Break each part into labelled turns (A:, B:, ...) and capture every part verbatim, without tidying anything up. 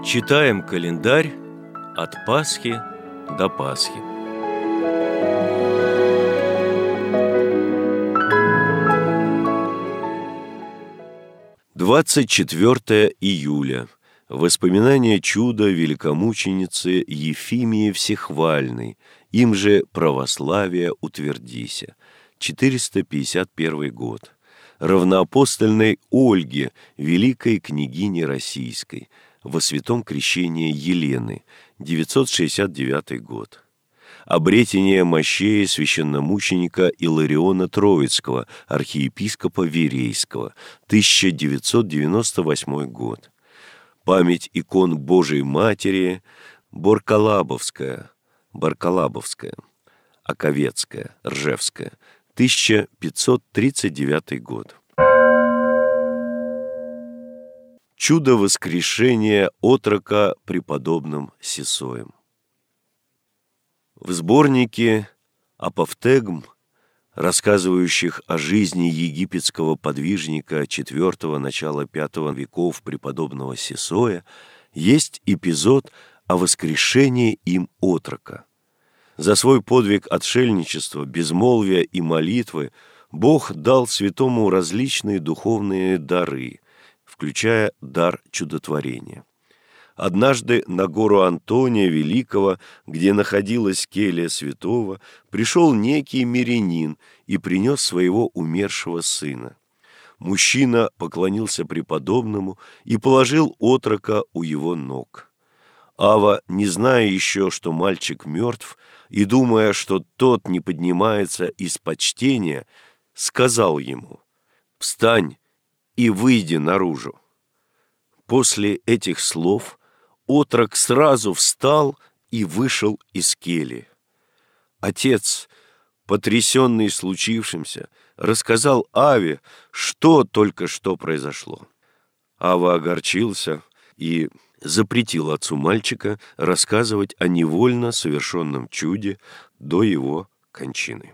A: Читаем календарь от Пасхи до Пасхи. двадцать четвёртое июля. Воспоминание чуда великомученицы Ефимии Всехвальной, им же православие утвердися. четыреста пятьдесят первый год. Равноапостольной Ольге, великой княгини российской, во святом крещении Елены, девятьсот шестьдесят девятый год. Обретение мощей священномученика Илариона Троицкого, архиепископа Верейского, тысяча девятьсот девяносто восьмой год. Память икон Божией Матери Боркалабовская, Баркалабовская, Аковецкая, Ржевская, тысяча пятьсот тридцать девятый год. Чудо воскрешения отрока преподобным Сесоем. В сборнике «Апофтегм», рассказывающих о жизни египетского подвижника четвёртого начала пятого веков преподобного Сесоя, есть эпизод о воскрешении им отрока. За свой подвиг отшельничества, безмолвия и молитвы Бог дал святому различные духовные дары, включая дар чудотворения. Однажды на гору Антония Великого, где находилась келья святого, пришел некий мирянин и принес своего умершего сына. Мужчина поклонился преподобному и положил отрока у его ног. Ава, не зная еще, что мальчик мертв, и думая, что тот не поднимается из почтения, сказал ему: «Встань и выйди наружу». После этих слов отрок сразу встал и вышел из кельи. Отец, потрясенный случившимся, рассказал Аве, что только что произошло. Ава огорчился и запретил отцу мальчика рассказывать о невольно совершенном чуде до его кончины.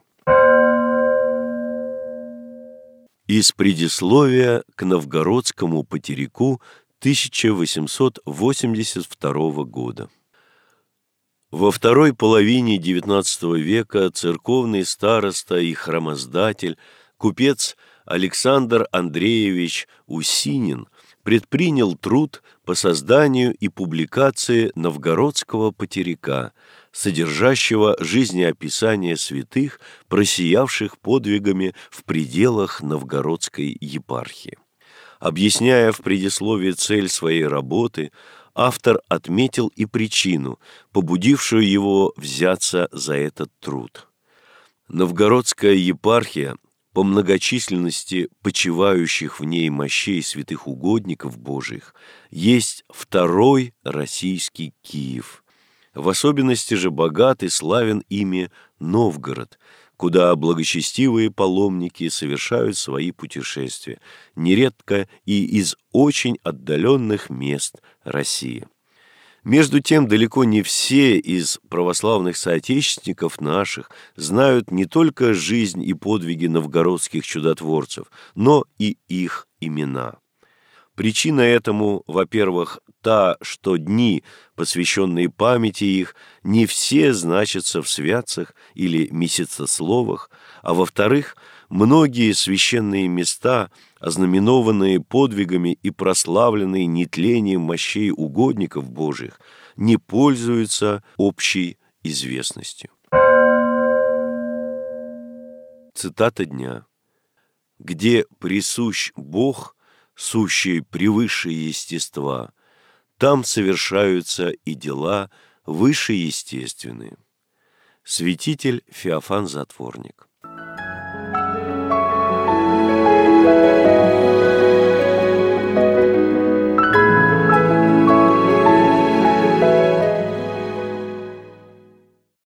A: Из предисловия к Новгородскому потеряку тысяча восемьсот восемьдесят второго года. Во второй половине девятнадцатого века церковный староста и храмоздатель, купец Александр Андреевич Усинин предпринял труд по созданию и публикации Новгородского потеряка, содержащего жизнеописание святых, просиявших подвигами в пределах Новгородской епархии. Объясняя в предисловии цель своей работы, автор отметил и причину, побудившую его взяться за этот труд. Новгородская епархия, по многочисленности почивающих в ней мощей святых угодников Божиих, есть второй российский Киев. В особенности же богат и славен ими Новгород, куда благочестивые паломники совершают свои путешествия, нередко и из очень отдаленных мест России. Между тем, далеко не все из православных соотечественников наших знают не только жизнь и подвиги новгородских чудотворцев, но и их имена. Причина этому, во-первых, та, что дни, посвященные памяти их, не все значатся в святцах или месяцесловах, а во-вторых, многие священные места, ознаменованные подвигами и прославленные нетлением мощей угодников Божиих, не пользуются общей известностью. Цитата дня. «Где присущ Бог, сущий превыше естества, там совершаются и дела вышеестественные». Святитель Феофан Затворник.